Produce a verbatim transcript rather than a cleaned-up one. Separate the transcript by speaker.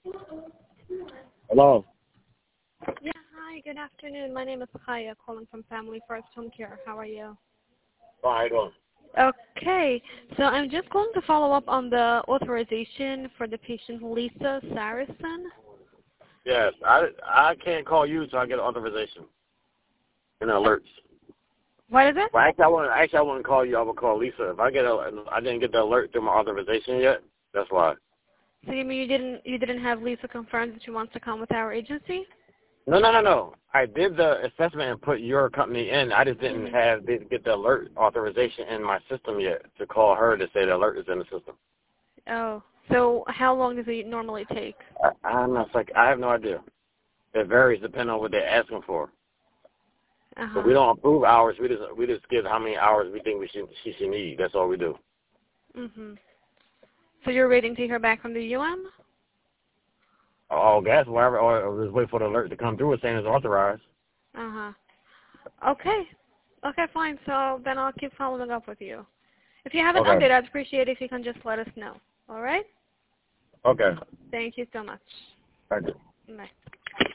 Speaker 1: Hello.
Speaker 2: Yeah, hi, good afternoon. My name is Kaya, calling from Family First Home Care. How are you?
Speaker 1: Oh, how you doing?
Speaker 2: Okay, so I'm just going to follow up on the authorization for the patient Lisa Saracen.
Speaker 1: Yes, I, I can't call you until I get authorization and alerts.
Speaker 2: What is it?
Speaker 1: Well, actually, I want actually I wouldn't call you. I would call Lisa. If I get a, I didn't get the alert through my authorization yet. That's why.
Speaker 2: So you mean you didn't you didn't have Lisa confirm that she wants to come with our agency?
Speaker 1: No, no, no, no. I did the assessment and put your company in. I just didn't
Speaker 2: Mm-hmm.
Speaker 1: have didn't get the alert authorization in my system yet to call her to say the alert is in the system.
Speaker 2: Oh, so how long does it normally take?
Speaker 1: I, I'm not like I have no idea. It varies depending on what they're asking for.
Speaker 2: Uh
Speaker 1: But
Speaker 2: huh.
Speaker 1: we don't approve hours. We just we just give how many hours we think we should she should need. That's all we do.
Speaker 2: Mhm. So you're waiting to hear back from the U M?
Speaker 1: Oh, gas, whatever, or, or just wait for the alert to come through saying it's authorized.
Speaker 2: Uh huh. Okay. Okay, fine. So then I'll keep following up with you. If you have an
Speaker 1: Okay.
Speaker 2: update, I'd appreciate it if you can just let us know. All right?
Speaker 1: Okay.
Speaker 2: Thank you so much.
Speaker 1: Thank you.
Speaker 2: Bye.